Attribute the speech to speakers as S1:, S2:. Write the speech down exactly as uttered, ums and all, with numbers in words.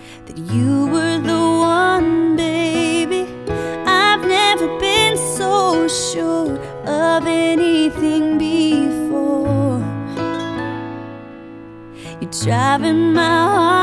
S1: that you were the one, baby. I've never been so sure of anything before. You're driving my heart